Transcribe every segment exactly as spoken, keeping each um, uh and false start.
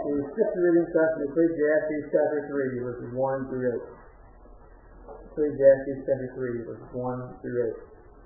The scripture reading starts in Ecclesiastes chapter three, verses one through eight. Ecclesiastes chapter three, verses one through eight.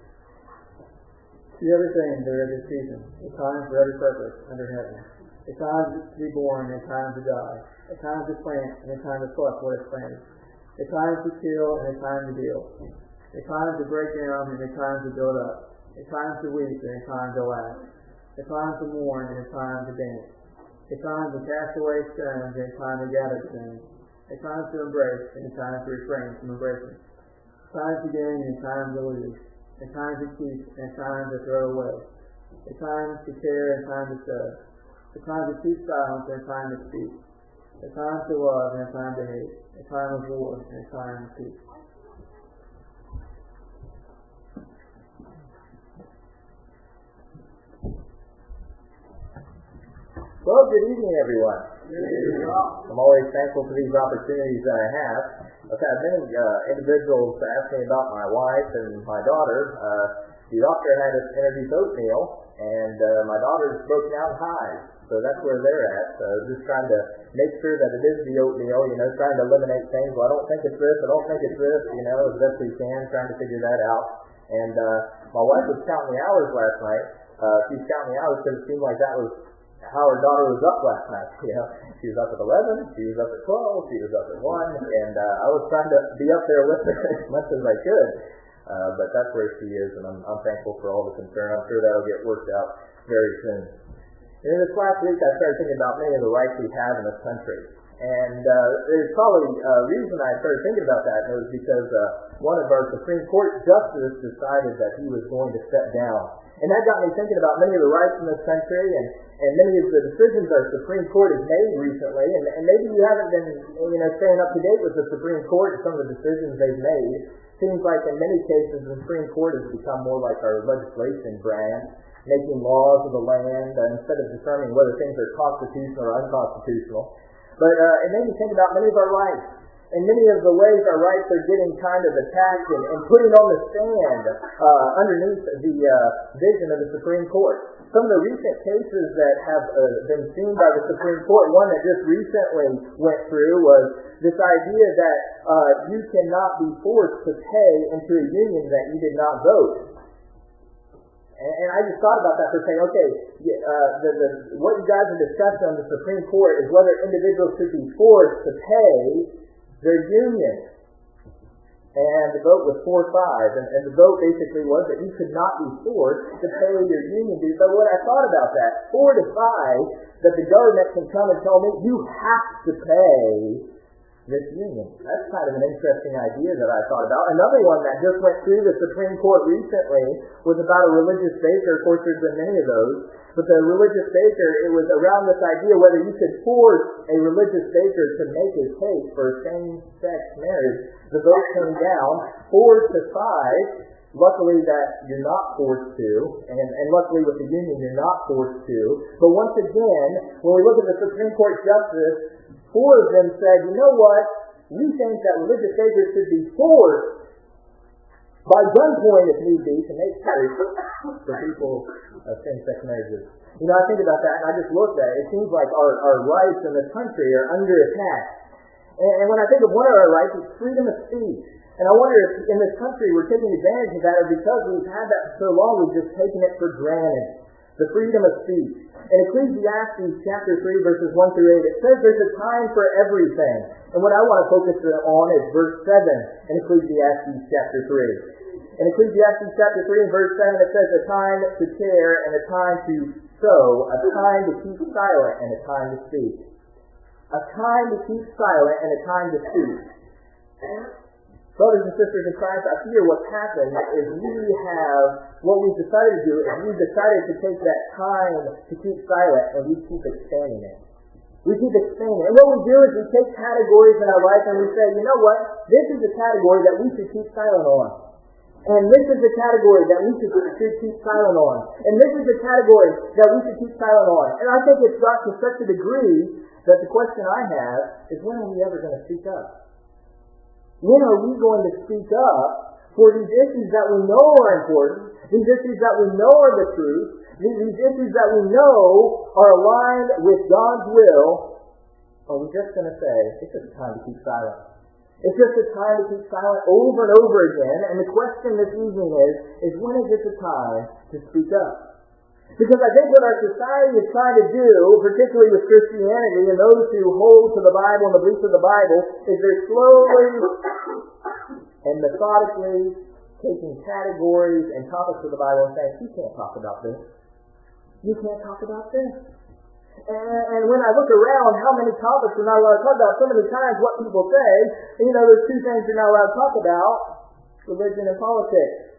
To everything there is a season, a time for every purpose under heaven. A time to be born, and a time to die. A time to plant, and a time to pluck what is planted. A time to kill, and a time to build. A time to break down, and a time to build up. A time to weep, and a time to laugh. A time to mourn, and a time to dance. A time to cast away stones, and a time to gather stones. A time to embrace, and a time to refrain from embracing. A time to gain, and a time to lose. A time to keep, and a time to throw away. A time to care, and a time to sow. A time to keep silence, and a time to speak. A time to love, and a time to hate. A time of war, and a time of peace. Well, good evening, everyone. I'm always thankful for these opportunities that I have. I've had many uh, individuals ask me about my wife and my daughter. Uh, the doctor had us introduce oatmeal, and uh, my daughter's broken out in hives, so that's where they're at. So just trying to make sure that it is the oatmeal, you know, trying to eliminate things. Well, I don't think it's this, I don't think it's this, you know, as best we can, trying to figure that out. And uh, my wife was counting the hours last night. Uh, she was counting the hours because it seemed like that was how her daughter was up last night. You know, she was up at eleven, she was up at twelve, she was up at one, and uh, I was trying to be up there with her as much as I could. Uh, but that's where she is, and I'm, I'm thankful for all the concern. I'm sure that'll get worked out very soon. And this last week, I started thinking about many of the rights we have in this country. And uh, there's probably a reason I started thinking about that, and it was because uh, one of our Supreme Court justices decided that he was going to step down. And that got me thinking about many of the rights in this country, and, and many of the decisions our Supreme Court has made recently. And, and maybe you haven't been, you know, staying up to date with the Supreme Court and some of the decisions they've made. Seems like in many cases the Supreme Court has become more like our legislation branch, making laws of the land uh, instead of determining whether things are constitutional or unconstitutional. But uh, it made me think about many of our rights, and many of the ways our rights are getting kind of attacked and, and putting on the stand uh, underneath the uh, vision of the Supreme Court. Some of the recent cases that have uh, been seen by the Supreme Court, one that just recently went through was this idea that uh, you cannot be forced to pay into a union that you did not vote. And I just thought about that for saying, okay, uh, the, the, what you guys are discussing on the Supreme Court is whether individuals should be forced to pay their union. And the vote was four five, and, and the vote basically was that you could not be forced to pay your union dues. But when I thought about that, four to five, that the government can come and tell me, you have to pay this union. That's kind of an interesting idea that I thought about. Another one that just went through the Supreme Court recently was about a religious baker. Of course, there's been many of those. But the religious baker, it was around this idea whether you could force a religious baker to make his case for same-sex marriage. The vote came down four to five. Luckily that you're not forced to, and, and luckily with the union you're not forced to. But once again, when we look at the Supreme Court justice, four of them said, you know what, we think that religious bakers should be forced by gunpoint if need be to make case for people of same-sex marriages. You know, I think about that and I just looked at it. It seems like our, our rights in this country are under attack. And, and when I think of one of our rights, it's freedom of speech. And I wonder if in this country we're taking advantage of that, or because we've had that for so long, we've just taken it for granted. The freedom of speech. In Ecclesiastes chapter three, verses one through eight, it says there's a time for everything. And what I want to focus on is verse seven in Ecclesiastes chapter three. In Ecclesiastes chapter three and verse seven, it says a time to care and a time to sow, a time to keep silent and a time to speak. A time to keep silent and a time to speak. Brothers and sisters in Christ, I fear what's happened is we have, what we've decided to do is we've decided to take that time to keep silent and we keep expanding it. We keep expanding it. And what we do is we take categories in our life and we say, you know what, this is a category that we should keep silent on. And this is a category that we should, should keep silent on. And this is a category that we should keep silent on. And I think it's got to such a degree that the question I have is, when are we ever going to speak up? When are we going to speak up for these issues that we know are important, these issues that we know are the truth, these issues that we know are aligned with God's will, are we just going to say, it's just time to keep silent? It's just a time to keep silent over and over again, and the question this evening is, is when is it the time to speak up? Because I think what our society is trying to do, particularly with Christianity and those who hold to the Bible and the beliefs of the Bible, is they're slowly and methodically taking categories and topics of the Bible and saying, you can't talk about this. You can't talk about this. And, and when I look around how many topics we're not allowed to talk about, so many times what people say, you know, there's two things you're not allowed to talk about, religion and politics.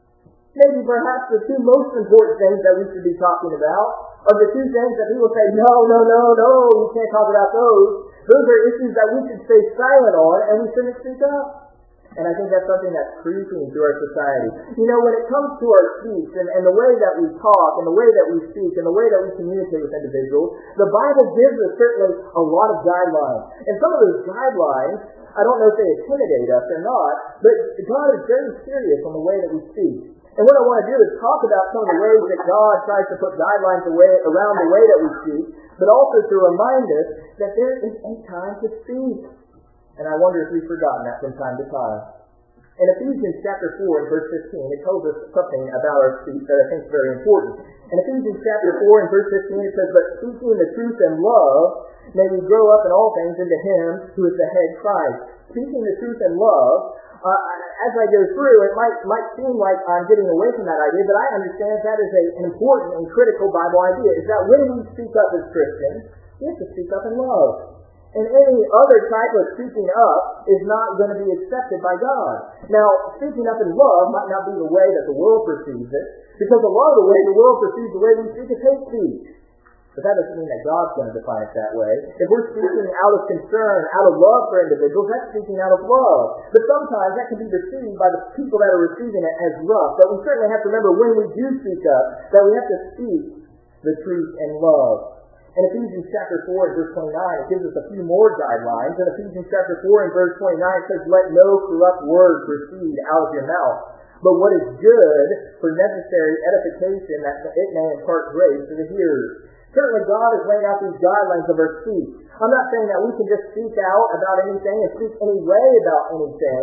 Maybe perhaps the two most important things that we should be talking about are the two things that people say, no, no, no, no, you can't talk about those. Those are issues that we should stay silent on and we shouldn't speak up. And I think that's something that's creeping through our society. You know, when it comes to our speech and, and the way that we talk and the way that we speak and the way that we communicate with individuals, the Bible gives us certainly a lot of guidelines. And some of those guidelines, I don't know if they intimidate us or not, but God is very serious on the way that we speak. And what I want to do is talk about some of the ways that God tries to put guidelines away, around the way that we speak, but also to remind us that there is a time to speak. And I wonder if we've forgotten that from time to time. In Ephesians chapter four and verse fifteen, it tells us something about our speech that I think is very important. In Ephesians chapter four and verse fifteen, it says, but speaking the truth in love, may we grow up in all things into Him who is the head, Christ. Speaking the truth in love, uh, as I go through, it might might seem like I'm getting away from that idea, but I understand that is a, an important and critical Bible idea, is that when we speak up as Christians, we have to speak up in love. And any other type of speaking up is not going to be accepted by God. Now, speaking up in love might not be the way that the world perceives it, because a lot of the way the world perceives the way we speak is hate speech. But that doesn't mean that God's going to define it that way. If we're speaking out of concern, out of love for individuals, that's speaking out of love. But sometimes that can be received by the people that are receiving it as rough. But we certainly have to remember when we do speak up, that we have to speak the truth in love. In Ephesians chapter four and verse twenty-nine, it gives us a few more guidelines. In Ephesians chapter four and verse twenty-nine, it says, let no corrupt word proceed out of your mouth, but what is good for necessary edification, that it may impart grace to the hearers. Certainly God has laid out these guidelines of our speech. I'm not saying that we can just speak out about anything and speak any way about anything,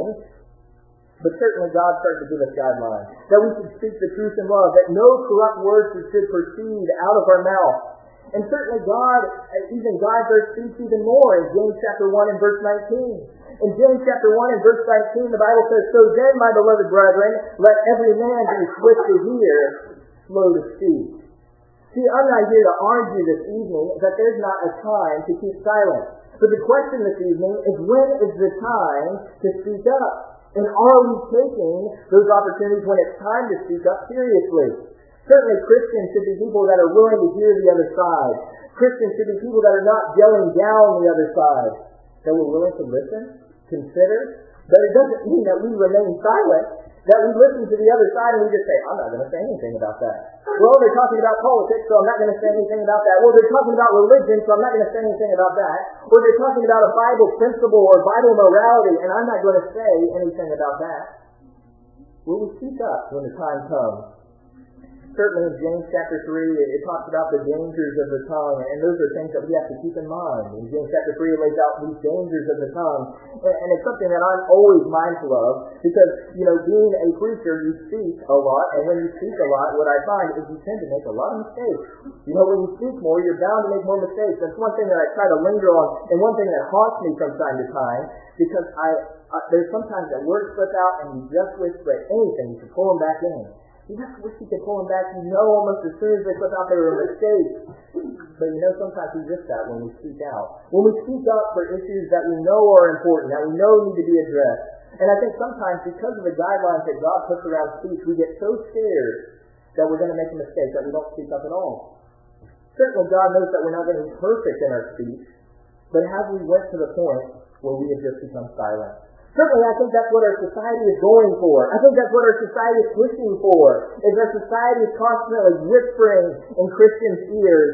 but certainly God started to give us guidelines. That we should speak the truth in love, that no corrupt words should proceed out of our mouth. And certainly God even guides our speech even more in James chapter one and verse nineteen. In James chapter one and verse nineteen, the Bible says, so then, my beloved brethren, let every man be swift to hear, slow to speak. See, I'm not here to argue this evening that there's not a time to keep silent. But the question this evening is, when is the time to speak up? And are we taking those opportunities when it's time to speak up seriously? Certainly Christians should be people that are willing to hear the other side. Christians should be people that are not yelling down the other side. That we're willing to listen, consider. But it doesn't mean that we remain silent, that we listen to the other side and we just say, I'm not going to say anything about that. Well, they're talking about politics, so I'm not going to say anything about that. Well, they're talking about religion, so I'm not going to say anything about that. Or they're talking about a Bible principle or Bible morality, and I'm not going to say anything about that. Will we speak up when the time comes? Certainly in James chapter three, it talks about the dangers of the tongue, and those are things that we have to keep in mind. In James chapter three, it lays out these dangers of the tongue, and it's something that I'm always mindful of, because, you know, being a preacher, you speak a lot, and when you speak a lot, what I find is you tend to make a lot of mistakes. You know, when you speak more, you're bound to make more mistakes. That's one thing that I try to linger on, and one thing that haunts me from time to time, because I, I there's sometimes that words slip out, and you just wish for anything to pull them back in. You just wish you could pull them back. You know almost as soon as they slip out they were a mistake. But you know, sometimes we miss that when we speak out. When we speak up for issues that we know are important, that we know need to be addressed. And I think sometimes because of the guidelines that God puts around speech, we get so scared that we're going to make a mistake that we don't speak up at all. Certainly God knows that we're not going to be perfect in our speech, but have we went to the point where we have just become silent? Certainly, I think that's what our society is going for. I think that's what our society is pushing for, is our society is constantly whispering in Christians' ears,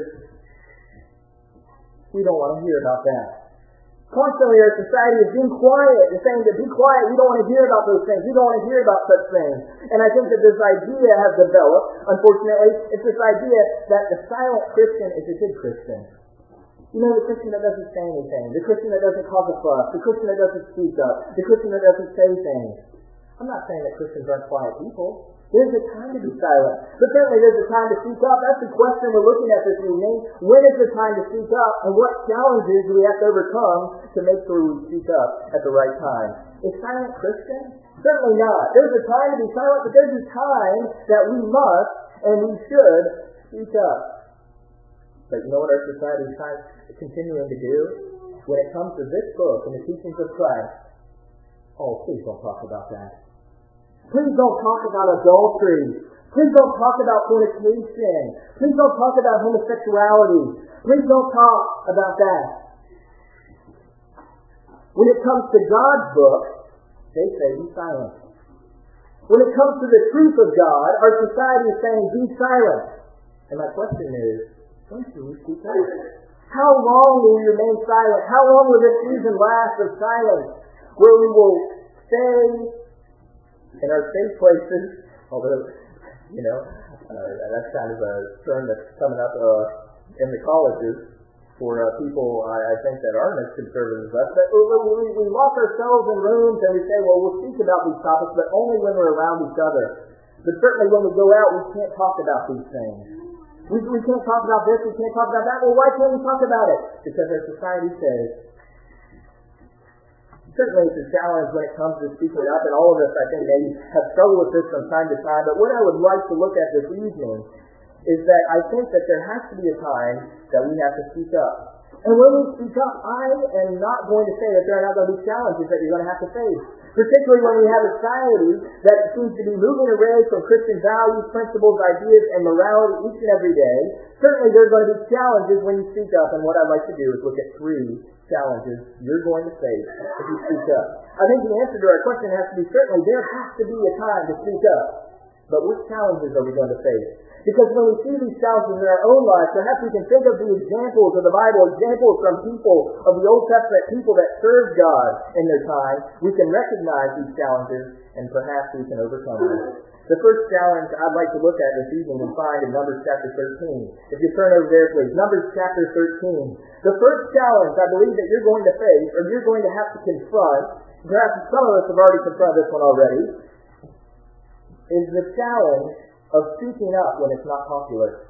we don't want to hear about that. Constantly, our society is being quiet and saying to be quiet, we don't want to hear about those things. We don't want to hear about such things. And I think that this idea has developed, unfortunately, it's this idea that the silent Christian is a good Christian. You know, the Christian that doesn't say anything, the Christian that doesn't cause a fuss, the Christian that doesn't speak up, the Christian that doesn't say things. I'm not saying that Christians aren't quiet people. There's a time to be silent. But certainly there's a time to speak up. That's the question we're looking at this evening. When is the time to speak up, and what challenges do we have to overcome to make sure we speak up at the right time? Is silent Christian? Certainly not. There's a time to be silent, but there's a time that we must and we should speak up. But you know what our society is continuing to do? When it comes to this book and the teachings of Christ, oh, please don't talk about that. Please don't talk about adultery. Please don't talk about fornication. Please don't talk about homosexuality. Please don't talk about that. When it comes to God's book, they say be silent. When it comes to the truth of God, our society is saying be silent. And my question is, when should we speak up? How long will we remain silent? How long will this season last of silence? Where we will stay in our safe places, although, you know, uh, that's kind of a term that's coming up uh, in the colleges for uh, people, I, I think, that aren't as conservative as us. But we, we, we lock ourselves in rooms and we say, well, we'll speak about these topics, but only when we're around each other. But certainly when we go out, we can't talk about these things. We, we can't talk about this, we can't talk about that. Well, why can't we talk about it? Because our society says, certainly it's a challenge when it comes to speaking up, and all of us, I think, maybe have struggled with this from time to time. But what I would like to look at this evening is that I think that there has to be a time that we have to speak up. And when we speak up, I am not going to say that there are not going to be challenges that you're going to have to face. Particularly when we have a society that seems to be moving away from Christian values, principles, ideas, and morality each and every day. Certainly there are going to be challenges when you speak up, and what I'd like to do is look at three challenges you're going to face if you speak up. I think the answer to our question has to be certainly there has to be a time to speak up. But what challenges are we going to face? Because when we see these challenges in our own lives, perhaps we can think of the examples of the Bible, examples from people of the Old Testament, people that served God in their time. We can recognize these challenges, and perhaps we can overcome them. The first challenge I'd like to look at this evening and find in Numbers chapter thirteen. If you turn over there, please. Numbers chapter thirteen. The first challenge I believe that you're going to face, or you're going to have to confront, perhaps some of us have already confronted this one already, is the challenge of speaking up when it's not popular.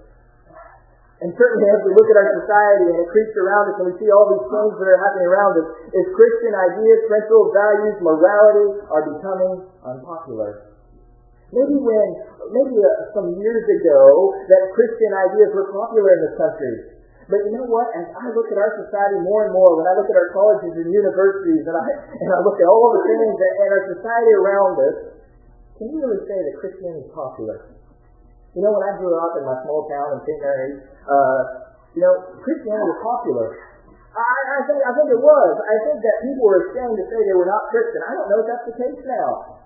And certainly as we look at our society and it creeps around us and we see all these things that are happening around us, is Christian ideas, principles, values, morality are becoming unpopular. Maybe when, maybe uh, some years ago, that Christian ideas were popular in this country. But you know what? As I look at our society more and more, when I look at our colleges and universities, and I and I look at all the things that, and our society around us, can you really say that Christianity is popular? You know, when I grew up in my small town in Saint Mary's, uh, you know, Christianity was popular. I, I think I think it was. I think that people were ashamed to say they were not Christian. I don't know if that's the case now.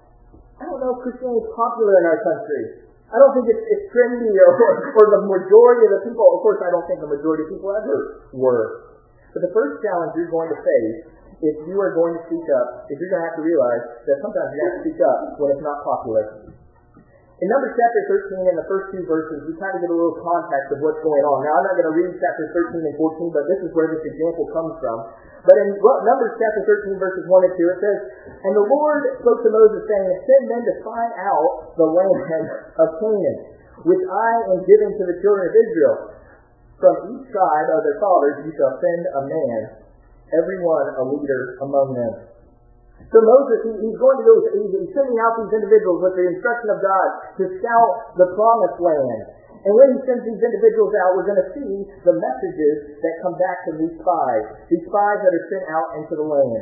I don't know if Christianity is popular in our country. I don't think it's, it's trendy or, or the majority of the people. Of course, I don't think the majority of people ever were. But the first challenge you're going to face, if you are going to speak up, is you're going to have to realize that sometimes you have to speak up when it's not popular. In Numbers chapter thirteen, in the first two verses, we kind of get a little context of what's going on. Now, I'm not going to read chapter thirteen and fourteen, but this is where this example comes from. But in well, Numbers chapter thirteen, verses one and two, it says, "And the Lord spoke to Moses, saying, Send men to find out the land of Canaan, which I am giving to the children of Israel. From each tribe of their fathers you shall send a man, every one a leader among them." So Moses, he, he's going to go, he's, he's sending out these individuals with the instruction of God to scout the promised land. And when he sends these individuals out, we're going to see the messages that come back from these spies, these spies that are sent out into the land.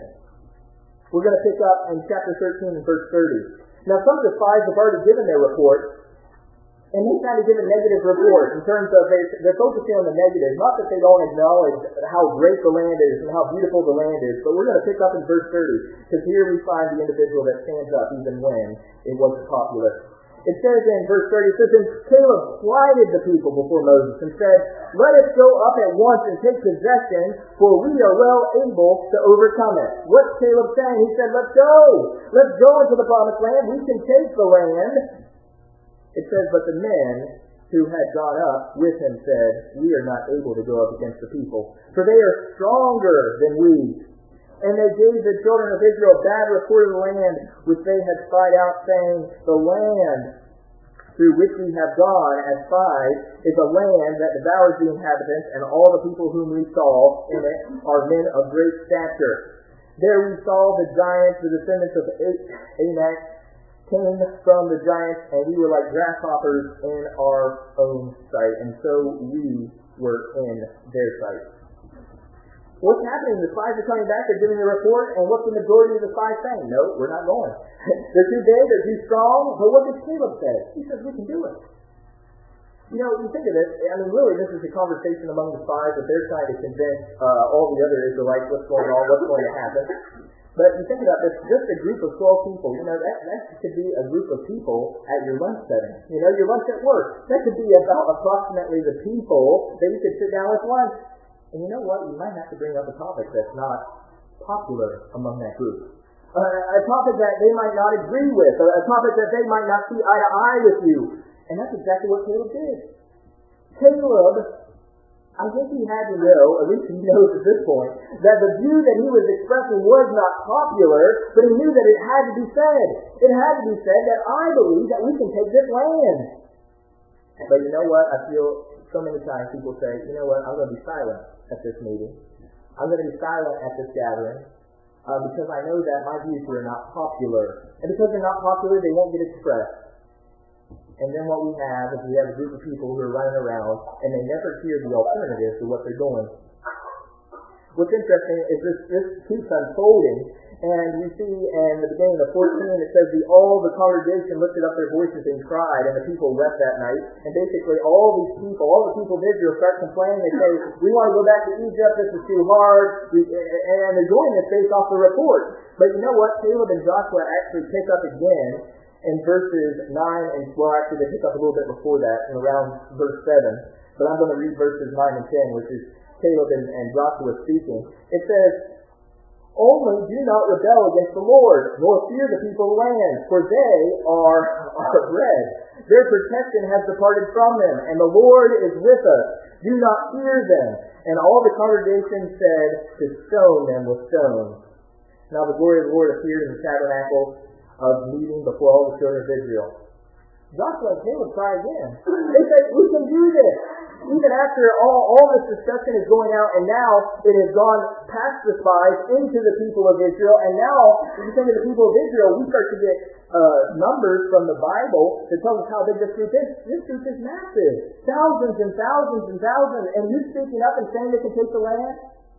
We're going to pick up in chapter thirteen and verse thirty. Now some of the spies have already given their report, and they kind of give a negative report in terms of they, they're focusing on the negative. Not that they don't acknowledge how great the land is and how beautiful the land is, but we're going to pick up in verse thirty, because here we find the individual that stands up even when it wasn't popular. It says in verse thirty, it says, "And Caleb quieted the people before Moses and said, Let us go up at once and take possession, for we are well able to overcome it." What's Caleb saying? He said, let's go. Let's go into the promised land. We can take the land. It says, but the men who had gone up with him said, "We are not able to go up against the people, for they are stronger than we." And they gave the children of Israel bad report of the land which they had spied out, saying, "The land through which we have gone as spies is a land that devours the inhabitants, and all the people whom we saw in it are men of great stature. There we saw the giants, the descendants of Anak, came from the giants, and we were like grasshoppers in our own sight, and so we were in their sight." What's happening? The spies are coming back, they're giving a report, and what's the majority of the spies saying? No, we're not going. They're too big, they're too strong, but what does Caleb say? He says, we can do it. You know, you think of this, I mean, really, this is a conversation among the spies that they're trying to convince uh, all the other Israelites what's going on, what's going to happen. But you think about this, just a group of twelve people, you know, that, that could be a group of people at your lunch setting. You know, your lunch at work. That could be about approximately the people that you could sit down with lunch. And you know what? You might have to bring up a topic that's not popular among that group. Uh, a topic that they might not agree with, or a topic that they might not see eye to eye with you. And that's exactly what Caleb did. Caleb, I think he had to know, at least he knows at this point, that the view that he was expressing was not popular, but he knew that it had to be said. It had to be said that I believe that we can take this land. But you know what? I feel so many times people say, you know what, I'm going to be silent at this meeting. I'm going to be silent at this gathering uh, because I know that my views are not popular. And because they're not popular, they won't get expressed. And then what we have is we have a group of people who are running around and they never hear the alternative to what they're doing. What's interesting is this, this keeps unfolding, and we see in the beginning of fourteen it says the, all the congregation lifted up their voices and cried, and the people wept that night. And basically all these people, all the people of Israel start complaining. They say, we want to go back to Egypt, this is too hard, we, and they're doing this based off the report. But you know what? Caleb and Joshua actually pick up again in verses nine and, well actually they pick up a little bit before that, in around verse seven. But I'm going to read verses nine and ten, which is Caleb and, and Joshua speaking. It says, "Only do not rebel against the Lord, nor fear the people of the land, for they are our bread. Their protection has departed from them, and the Lord is with us. Do not fear them." And all the congregation said to stone them with stones. Now the glory of the Lord appeared in the tabernacle of meeting before all the children of Israel. Joshua and Caleb try again. They say, we can do this. Even after all, all this discussion is going out, and now it has gone past the spies into the people of Israel, and now, if you think of the people of Israel, we start to get uh, numbers from the Bible that tell us how big this group is. This group is massive. Thousands and thousands and thousands, and you speaking up and saying they can take the land?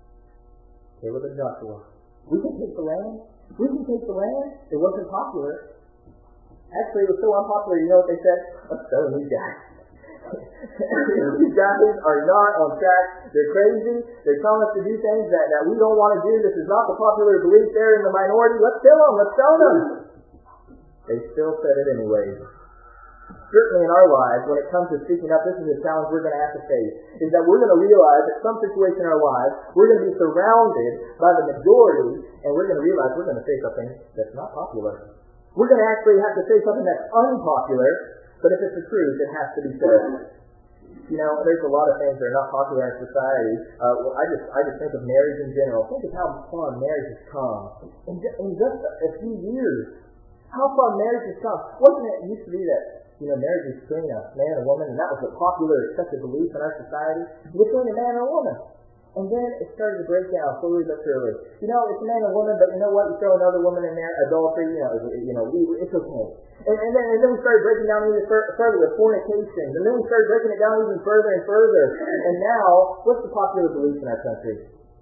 Caleb and Joshua. We can take the land? We can take the land? It wasn't popular. Actually, it was so unpopular, you know what they said? Let's stone these guys. These guys are not on track. They're crazy. They're telling us to do things that, that we don't want to do. This is not the popular belief. They're in the minority. Let's kill them. Let's stone them. They still said it anyway. Certainly in our lives, when it comes to speaking up, this is a challenge we're going to have to face, is that we're going to realize that some situation in our lives, we're going to be surrounded by the majority, and we're going to realize we're going to say something that's not popular. We're going to actually have to say something that's unpopular, but if it's the truth, it has to be said. You know, there's a lot of things that are not popular in society. Uh, well, I just I just think of marriage in general. Think of how far marriage has come in, in just a few years. How far marriage has come. Wasn't it used to be that, you know, marriage was between a man and a woman, and that was a popular, accepted belief in our society, between a man and a woman. And then it started to break down slowly but surely. You know, it's a man and a woman, but you know what? You throw another woman in there, adultery, you know, you know, it's okay. And, and, then, and then we started breaking down even further with fornication. And then we started breaking it down even further and further. And now, what's the popular belief in our country?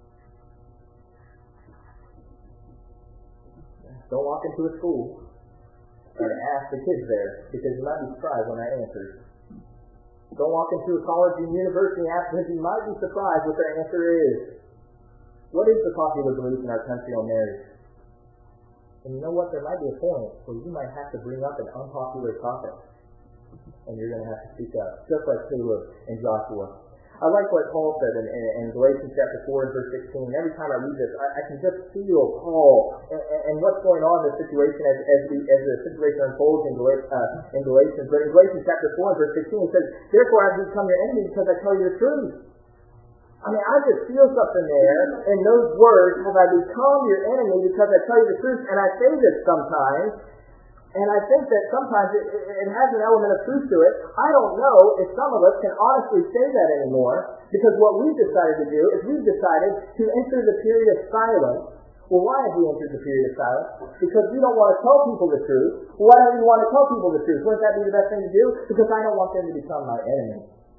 Don't walk into a school and ask the kids there, because you might be surprised when that answers. Don't walk into a college and university and ask, because you might be surprised what their answer is. What is the popular belief in our country on marriage? And you know what? There might be a point where you might have to bring up an unpopular topic. And you're going to have to speak up, just like Caleb and Joshua. I like what Paul said in, in, in Galatians chapter four and verse sixteen. Every time I read this, I, I can just feel Paul and, and what's going on in the situation as as, we, as the situation unfolds in, Gal- uh, in Galatians. But in Galatians chapter four and verse sixteen, it says, "Therefore I have become your enemy because I tell you the truth." I mean, I just feel something there in those words. Have I become your enemy because I tell you the truth? And I say this sometimes. And I think that sometimes it, it has an element of truth to it. I don't know if some of us can honestly say that anymore, because what we've decided to do is we've decided to enter the period of silence. Well, why have we entered the period of silence? Because we don't want to tell people the truth. Why don't we want to tell people the truth? Wouldn't that be the best thing to do? Because I don't want them to become my enemy.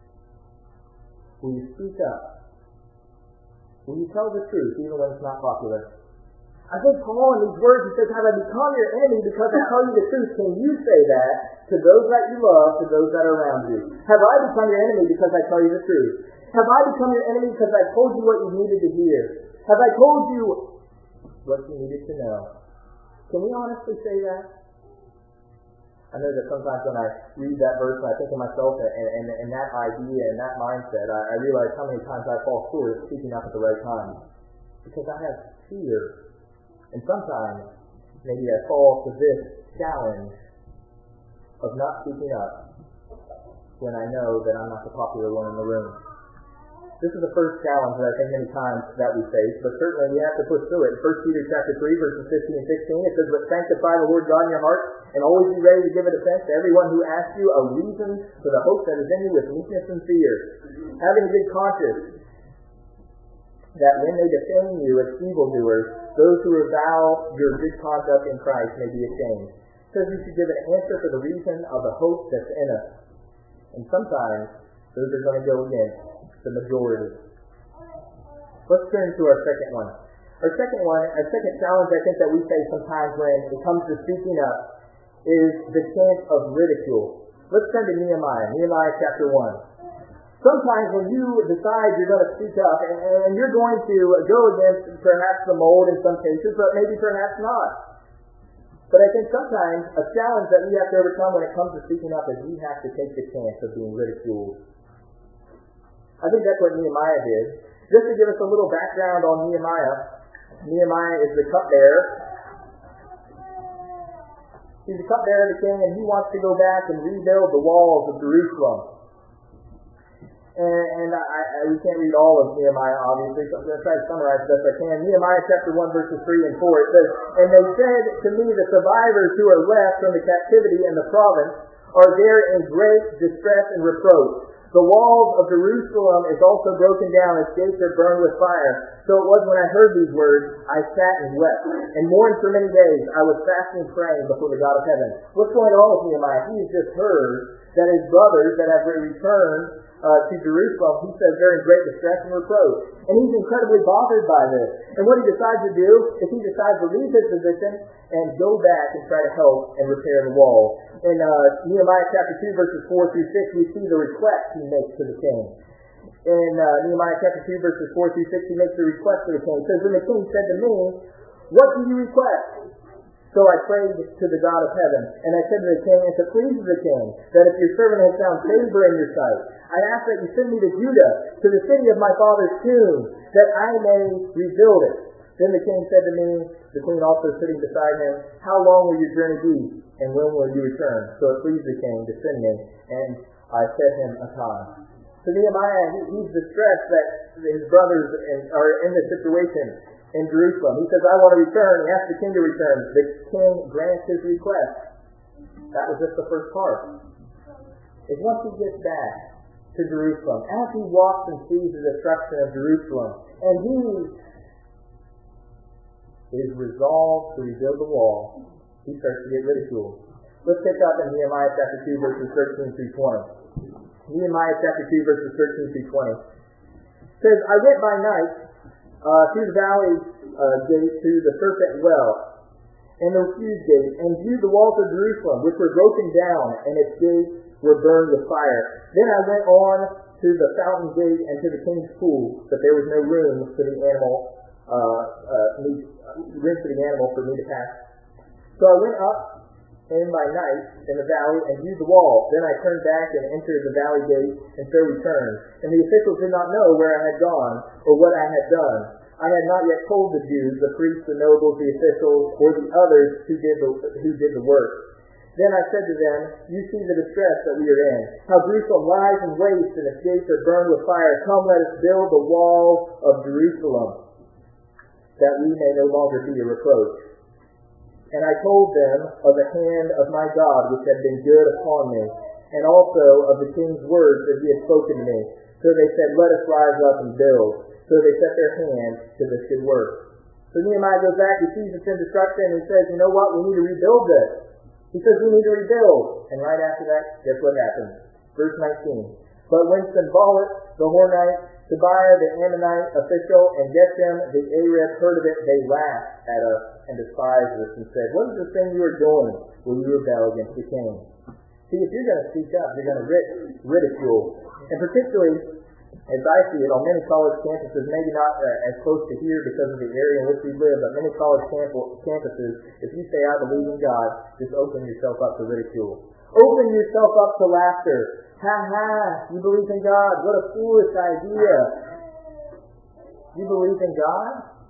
Will you speak up? Will you tell the truth even when it's not popular? I think Paul in these words, he says, "Have I become your enemy because I tell you the truth?" Can you say that to those that you love, to those that are around you? Have I become your enemy because I tell you the truth? Have I become your enemy because I told you what you needed to hear? Have I told you what you needed to know? Can we honestly say that? I know that sometimes when I read that verse and I think of myself and, and, and that idea and that mindset, I, I realize how many times I fall short of speaking up at the right time. Because I have fear. And sometimes, maybe I fall to this challenge of not speaking up when I know that I'm not the popular one in the room. This is the first challenge that I think many times that we face, but certainly we have to push through it. First Peter chapter three, verses fifteen and sixteen, it says, "But sanctify the Lord God in your heart, and always be ready to give a defense to everyone who asks you a reason for the hope that is in you with meekness and fear, having a good conscience, that when they defame you as evildoers, those who avow your good conduct in Christ may be ashamed." It says we should give an answer for the reason of the hope that's in us. And sometimes those are going to go against the majority. Let's turn to our second one. Our second one, our second challenge I think that we face sometimes when it comes to speaking up is the chance of ridicule. Let's turn to Nehemiah, Nehemiah chapter one. Sometimes when you decide you're going to speak up, and, and you're going to go against perhaps the mold in some cases, but maybe perhaps not. But I think sometimes a challenge that we have to overcome when it comes to speaking up is we have to take the chance of being ridiculed. I think that's what Nehemiah did. Just to give us a little background on Nehemiah, Nehemiah is the cupbearer. He's the cupbearer of the king, and he wants to go back and rebuild the walls of Jerusalem. And, and I, I, we can't read all of Nehemiah, obviously, so I'm going to try to summarize the best I can. Nehemiah chapter one, verses three and four, it says, "And they said to me, the survivors who are left from the captivity in the province are there in great distress and reproach. The walls of Jerusalem is also broken down, its gates are burned with fire. So it was when I heard these words, I sat and wept, and mourned for many days. I was fasting and praying before the God of heaven." What's going on with Nehemiah? He has just heard that his brothers that have returned Uh, to Jerusalem, he says they're in great distress and reproach. And he's incredibly bothered by this. And what he decides to do is he decides to leave his position and go back and try to help and repair the wall. In uh, Nehemiah chapter two, verses four through six, we see the request he makes to the king. In uh, Nehemiah chapter two, verses four through six, he makes a request to the king. It says, "When the king said to me, 'What do you request?' So I prayed to the God of heaven, and I said to the king, and to please the king, that if your servant has found favor in your sight, I ask that you send me to Judah, to the city of my father's tomb, that I may rebuild it." Then the king said to me, the queen also sitting beside him, "How long will your journey be, and when will you return?" So it pleased the king to send me, and I set him a time. So Nehemiah, he, he's distressed that his brothers in, are in this situation in Jerusalem. He says, "I want to return." He asks the king to return. The king grants his request. That was just the first part. Is once he gets back to Jerusalem, as he walks and sees the destruction of Jerusalem, and he is resolved to rebuild the wall, he starts to get ridiculed. Let's pick up in Nehemiah chapter two, verses thirteen through twenty. Nehemiah chapter two, verses thirteen through twenty. It says, "I went by night uh, through the valley uh, gate to the serpent well, and the refuse gate, and viewed the walls of Jerusalem, which were broken down, and its gates were burned with fire. Then I went on to the fountain gate and to the king's pool, but there was no room for the animal, uh, uh, me, room for the animal for me to pass. So I went up in by night in the valley and viewed the wall. Then I turned back and entered the valley gate and so returned. And the officials did not know where I had gone or what I had done. I had not yet told the Jews, the priests, the nobles, the officials, or the others who did the, who did the work. Then I said to them, you see the distress that we are in, how Jerusalem lies in waste and its gates are burned with fire. Come, let us build the wall of Jerusalem, that we may no longer be a reproach. And I told them of the hand of my God which had been good upon me, and also of the king's words that he had spoken to me. So they said, let us rise up and build. So they set their hands to this good work. So Nehemiah goes back, he sees it's in destruction, and he says, you know what, we need to rebuild this. He says we need to rebuild. And right after that, guess what happens? Verse nineteen. But when Sanballat, the Hornite, Tobiah, the Ammonite official, and Geshem, the Arab, heard of it, they laughed at us and despised us and said, what is the thing you are doing when you rebel against the king? See, if you're going to speak up, you're going to ridicule. And particularly, as I see it, on many college campuses, maybe not uh, as close to here because of the area in which we live, but many college camp- campuses, if you say, I believe in God, just open yourself up to ridicule. Open yourself up to laughter. Ha ha, you believe in God? What a foolish idea. You believe in God?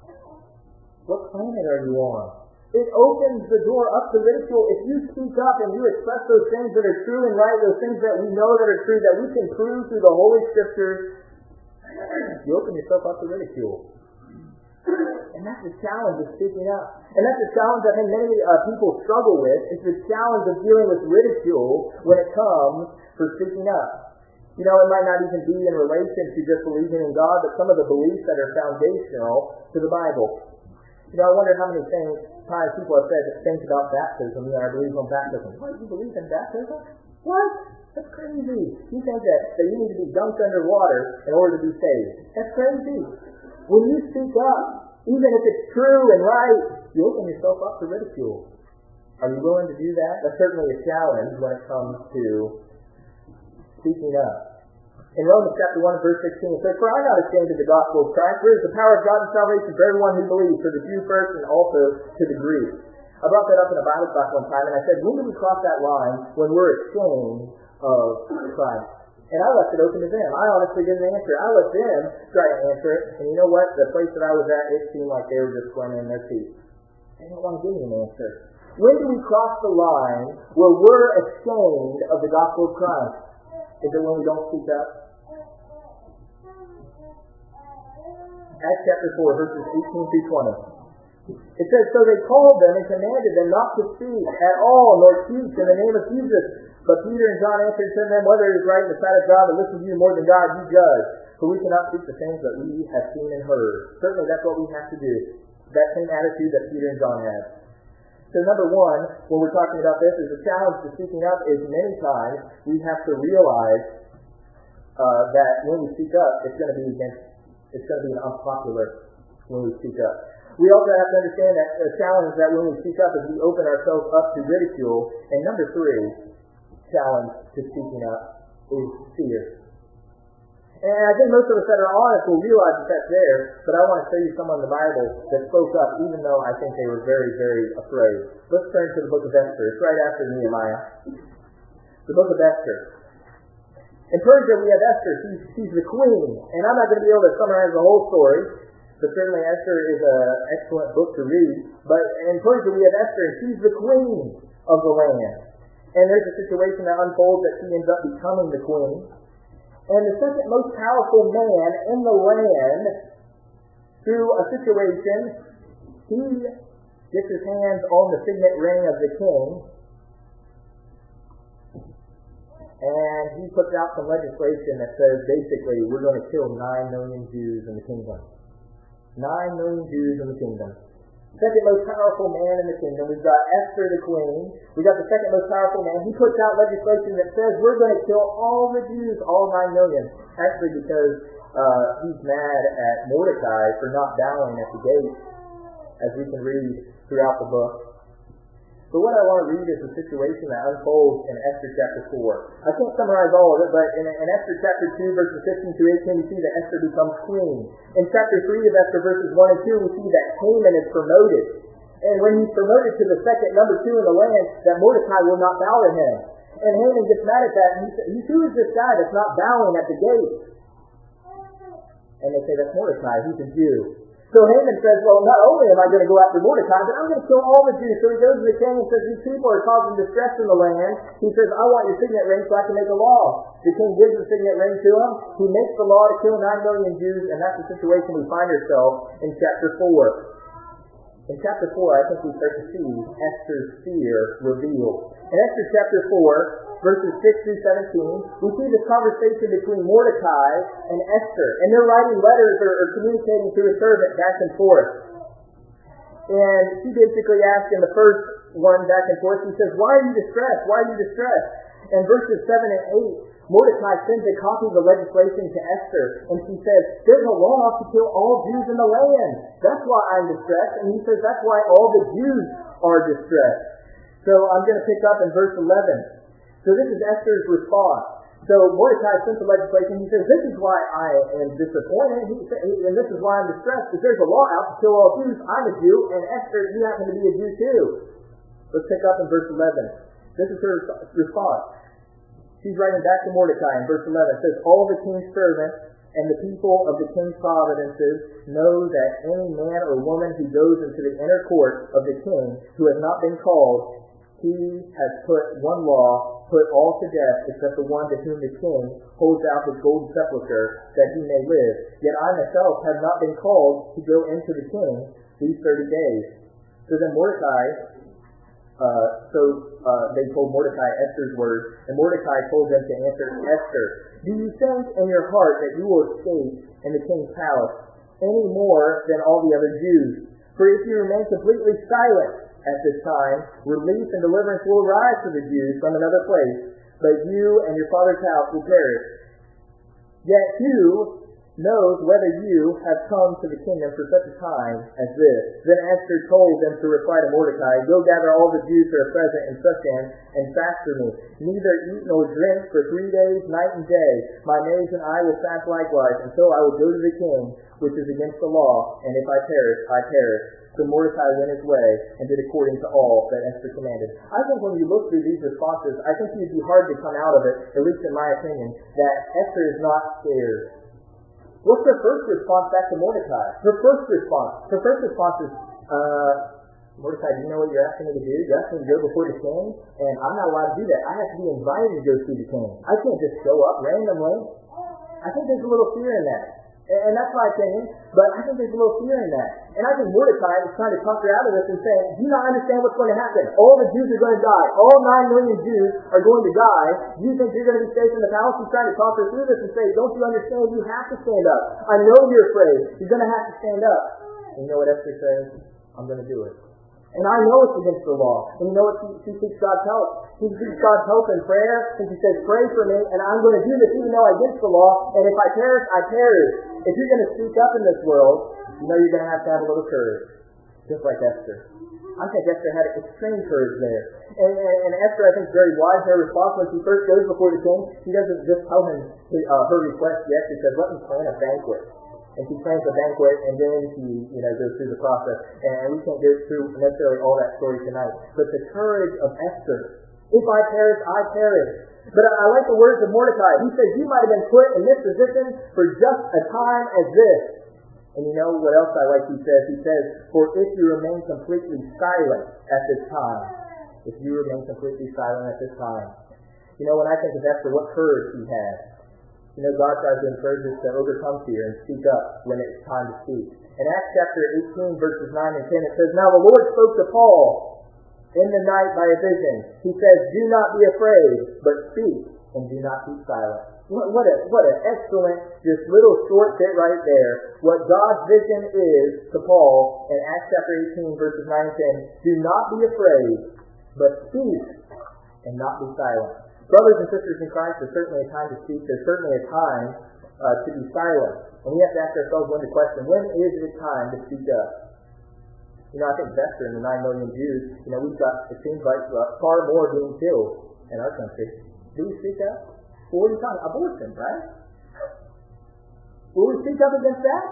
What planet are you on? It opens the door up to ridicule. If you speak up and you express those things that are true and right, those things that we know that are true, that we can prove through the Holy Scriptures, you open yourself up to ridicule. And that's the challenge of speaking up. And that's the challenge I think many uh, people struggle with. It's the challenge of dealing with ridicule when it comes for speaking up. You know, it might not even be in relation to just believing in God, but some of the beliefs that are foundational to the Bible. You know, I wonder how many things, times people have said things about baptism. You know, I believe in baptism. What, you believe in baptism? What? That's crazy. You think that, that you need to be dunked underwater in order to be saved. That's crazy. When you speak up, even if it's true and right, you open yourself up to ridicule. Are you willing to do that? That's certainly a challenge when it comes to speaking up. In Romans chapter one, verse sixteen, it says, for I am not ashamed of the gospel of Christ, for it is the power of God and salvation for everyone who believes, for the Jew first and also to the Greek. I brought that up in a Bible class one time, and I said, when do we cross that line when we're ashamed of Christ? And I left it open to them. I honestly didn't answer. I let them try to answer it, and you know what? The place that I was at, it seemed like they were just swimming in their feet. They didn't want to give me an answer. When do we cross the line where we're ashamed of the gospel of Christ? Is it when we don't speak up? Acts chapter four, verses eighteen through twenty. It says, so they called them and commanded them not to speak at all, nor teach in the name of Jesus. But Peter and John answered to them, whether it is right in the sight of God to listen to you more than God, you judge. For we cannot speak the things that we have seen and heard. Certainly that's what we have to do. That same attitude that Peter and John had. So number one, when we're talking about this, is the challenge to speaking up is many times we have to realize uh, that when we speak up, it's going to be against, it's going to be an unpopular when we speak up. We also have to understand that the challenge that when we speak up is we open ourselves up to ridicule. And number three, challenge to speaking up is fear. And I think most of us that are honest will realize that that's there, but I want to show you someone in the Bible that spoke up even though I think they were very, very afraid. Let's turn to the book of Esther. It's right after Nehemiah. The book of Esther. In Persia we have Esther. She's, she's the queen. And I'm not going to be able to summarize the whole story, but certainly Esther is an excellent book to read. But in Persia we have Esther, and she's the queen of the land. And there's a situation that unfolds that she ends up becoming the queen. And the second most powerful man in the land, through a situation, he gets his hands on the signet ring of the king, and he puts out some legislation that says basically we're going to kill nine million Jews in the kingdom. Nine million Jews in the kingdom. Second most powerful man in the kingdom. We've got Esther the queen. We've got the second most powerful man. He puts out legislation that says we're going to kill all the Jews, all nine million. Actually, because uh, he's mad at Mordecai for not bowing at the gate, as we can read throughout the book. But what I want to read is the situation that unfolds in Esther chapter four. I can't summarize all of it, but in, in Esther chapter two, verses fifteen through eighteen, we see that Esther becomes queen. In chapter three of Esther, verses one and two, we see that Haman is promoted. And when he's promoted to the second number two in the land, that Mordecai will not bow to him. And Haman gets mad at that, and he says, who is this guy that's not bowing at the gate? And they say, that's Mordecai, he's a Jew. So Haman says, well, not only am I going to go after Mordecai, but I'm going to kill all the Jews. So he goes to the king and says, these people are causing distress in the land. He says, I want your signet ring so I can make a law. The king gives the signet ring to him. He makes the law to kill nine million Jews, and that's the situation we find ourselves in chapter four. In chapter four, I think we start to see Esther's fear revealed. In Esther chapter four, verses six through seventeen, we see this conversation between Mordecai and Esther. And they're writing letters or, or communicating through a servant back and forth. And she basically asks in the first one back and forth, he says, why are you distressed? Why are you distressed? And verses seven and eight, Mordecai sends a copy of the legislation to Esther, and she says, there's a law to kill all Jews in the land. That's why I'm distressed. And he says, that's why all the Jews are distressed. So I'm going to pick up in verse eleven. So this is Esther's response. So Mordecai sent the legislation. He says, this is why I am disappointed, he said, and this is why I'm distressed, because there's a law out to kill all Jews. I'm a Jew, and Esther, you happen to be a Jew too. Let's pick up in verse eleven. This is her response. She's writing back to Mordecai in verse eleven. It says, all the king's servants and the people of the king's providences know that any man or woman who goes into the inner court of the king who has not been called, he has put one law, put all to death, except the one to whom the king holds out his golden sepulchre, that he may live. Yet I myself have not been called to go into the king these thirty days. So then Mordecai... Uh, so uh, they told Mordecai Esther's words, and Mordecai told them to answer Esther, do you think in your heart that you will escape in the king's palace any more than all the other Jews? For if you remain completely silent at this time, relief and deliverance will arise for the Jews from another place, but you and your father's house will perish. Yet who knows whether you have come to the kingdom for such a time as this? Then Esther told them to reply to Mordecai, go gather all the Jews who are present in Shushan and fast for me. Neither eat nor drink for three days, night and day. My maids and I will fast likewise until I will go to the king, which is against the law, and if I perish, I perish. So Mordecai went his way and did according to all that Esther commanded. I think when you look through these responses, I think it would be hard to come out of it, at least in my opinion, that Esther is not scared. What's her first response back to Mordecai? Her first response. Her first response is, uh, Mordecai, do you know what you're asking me to do? You're asking me to go before the king, and I'm not allowed to do that. I have to be invited to go see the king. I can't just show up randomly. I think there's a little fear in that. And that's my opinion, but I think there's a little fear in that. And I think Mordecai is trying to talk her out of this and saying, do you not understand what's going to happen? All the Jews are going to die. All nine million Jews are going to die. Do you think you're going to be safe in the palace? He's trying to talk her through this and say, don't you understand? You have to stand up. I know you're afraid. You're going to have to stand up. And you know what Esther says? I'm going to do it. And I know it's against the law. And you know what? She, she seeks God's help. She seeks God's help in prayer. And she says, pray for me, and I'm going to do this even though I'm against the law. And if I perish, I perish. If you're going to speak up in this world, you know you're going to have to have a little courage. Just like Esther. I think Esther had extreme courage there. And, and, and Esther, I think, is very wise in her response. When she first goes before the king, she doesn't just tell him uh, her request yet. She says, let me plan a banquet. And she plans a banquet, and then she, you know, goes through the process. And we can't go through necessarily all that story tonight. But the courage of Esther, if I perish, I perish. But I, I like the words of Mordecai. He says, you might have been put in this position for just a time as this. And you know what else I like he says? He says, for if you remain completely silent at this time, if you remain completely silent at this time. You know, when I think of Esther, what courage he had. You know, God tries to encourage us to overcome fear and speak up when it's time to speak. In Acts chapter eighteen, verses nine and ten, it says, now the Lord spoke to Paul in the night by a vision. He says, do not be afraid, but speak, and do not keep silent. What, what, a, what an excellent, just little short bit right there. What God's vision is to Paul in Acts chapter eighteen, verses nine and ten. Do not be afraid, but speak, and not be silent. Brothers and sisters in Christ, there's certainly a time to speak. There's certainly a time uh, to be silent. And we have to ask ourselves one question, when is it time to speak up? You know, I think Esther and the nine million Jews, you know, we've got, it seems like uh, far more being killed in our country. Do we speak up? Well, what are you talking about? Abortion, right? Will we speak up against that?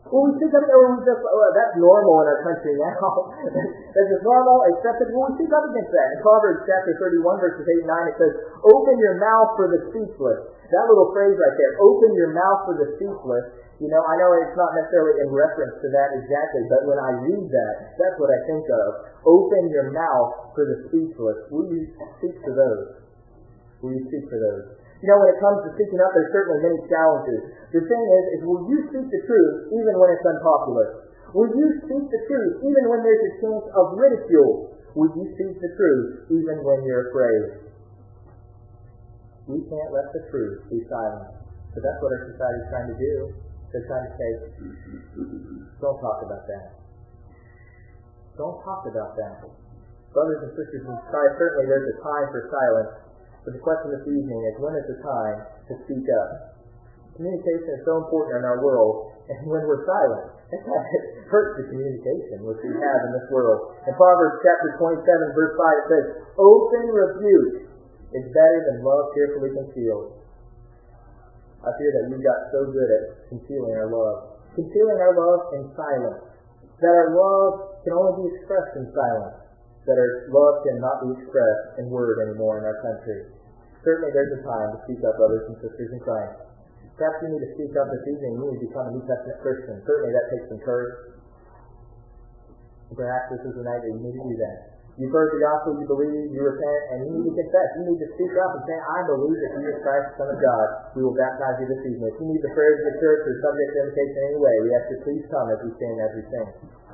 Well, we think of it, or we just, oh, that's normal in our country now. That's just normal, accepted. Well, we speak up against that. In Proverbs chapter thirty-one, verses eight and nine, it says, open your mouth for the speechless. That little phrase right there, open your mouth for the speechless. You know, I know it's not necessarily in reference to that exactly, but when I read that, that's what I think of. Open your mouth for the speechless. Will you speak to those? Will you speak to those? You know, when it comes to speaking up, there's certainly many challenges. The thing is, is will you speak the truth even when it's unpopular? Will you speak the truth even when there's a chance of ridicule? Will you speak the truth even when you're afraid? We can't let the truth be silent. So that's what our society is trying to do. They're trying to say, don't talk about that. Don't talk about that. Brothers and sisters in Christ, certainly there's a time for silence. But the question this evening is, when is the time to speak up? Communication is so important in our world, and when we're silent, it hurts the communication which we have in this world. In Proverbs chapter twenty-seven, verse five, it says, open rebuke is better than love carefully concealed. I fear that we got so good at concealing our love. Concealing our love in silence. That our love can only be expressed in silence. That our love cannot be expressed in word anymore in our country. Certainly there's a time to speak up, brothers and sisters in Christ. Perhaps you need to speak up this evening. You need to become a New Testament Christian. Certainly that takes some courage. Perhaps this is the night that you need to do that. You've heard the gospel, you believe, you repent, and you need to confess. You need to speak up and say, I believe that Jesus Christ, the Son of God. We will baptize you this evening. If you need the prayers of the church or subject to invitation anyway, we ask you please come as we stand, as we sing.